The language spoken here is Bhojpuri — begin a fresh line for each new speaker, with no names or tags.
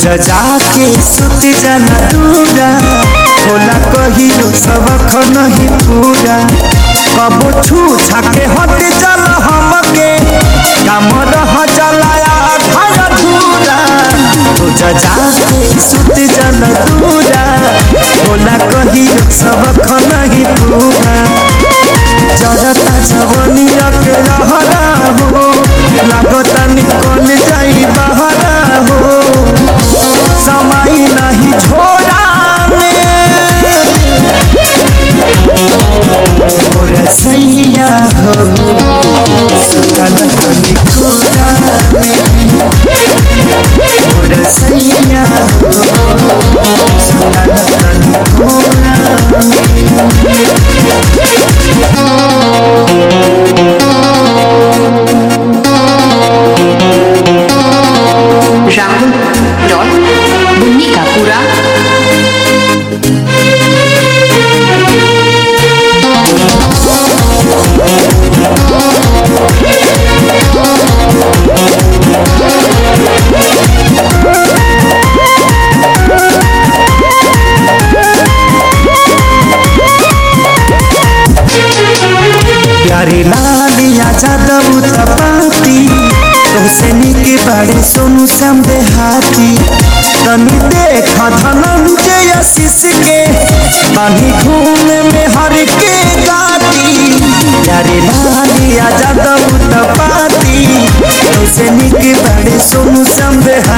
रोजा जाके सुत जाना दूरा होला कहियो सबक नहीं पूरा कबो छू छाके हट चल हमके काम रह चलाया घर अधूरा रोजा जाके सुत जाना दूरा होला कहियो सबक नहीं पूरा जरता जवनिया के रहरा हो लागता निकल जाई बहरा हो समय नहीं छोड़ा और सैया हो सुतल तनी कोरा और सैया हो सुतल तनी कोरा
Bunikapura
प्यारी लालिया जादव तपाती तोसे निके बड़े सोनू श्याम देहाती तनी देख धनंजय आशीष के बानी घूमे में हर के गाती प्यारी लालिया जादव तपाती तोसे निके बड़े सोनू श्याम देहाती।